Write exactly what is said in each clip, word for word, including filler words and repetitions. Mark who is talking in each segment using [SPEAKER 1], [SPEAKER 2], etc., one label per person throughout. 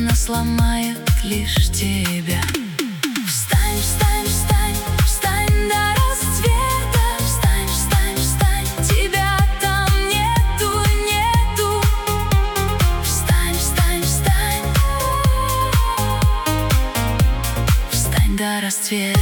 [SPEAKER 1] она сломает лишь тебя. Встань, встань, встань, встань до рассвета. Встань, встань, встань, тебя там нету, нету. Встань, встань, встань, встань до расцвета.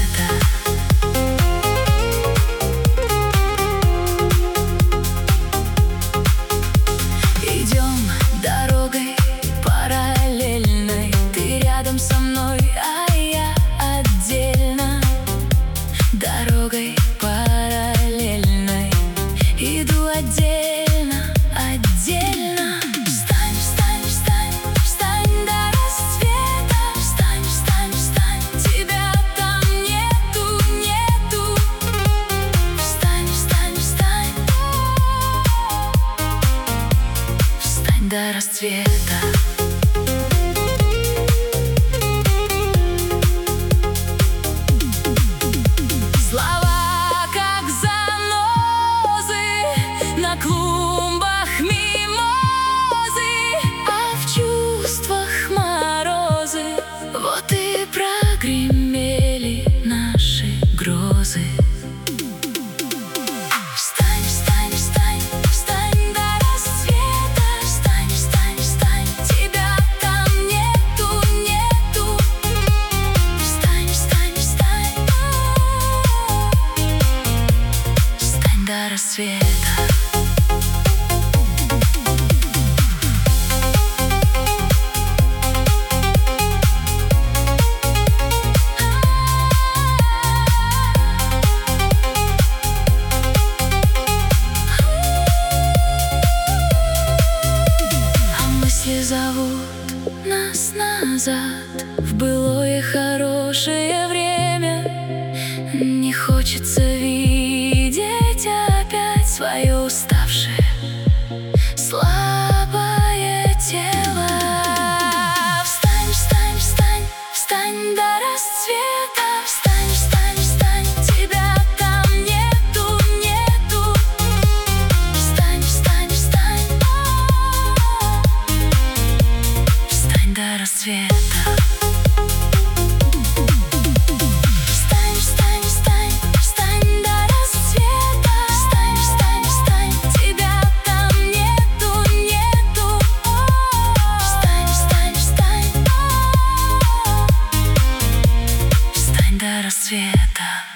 [SPEAKER 1] Дорогой параллельной иду отдельно, отдельно. Встань, встань, встань, встань до рассвета. Встань, встань, встань, тебя там нету, нету. Встань, встань, встань, встань до расцвета. На клумбах мимозы, а в чувствах морозы. Вот и прогремели наши грозы. Встань, встань, встань, встань до рассвета. Встань, встань, встань, тебя там нету, нету. Встань, встань, встань, встань до рассвета. Зовут нас назад в былое хорошее время. Не хочется видеть опять свое уставшее, слабое тело. Встань, встань, встань, встань до расцвета. Встань, встань, встань, тебя там нету, нету. Встань, встань, встань, до рассвета. Встань, встань, встань, встань до рассвета. Встань, встань, встань, тебя там нету, нету. Встань, встань, встань, встань до рассвета.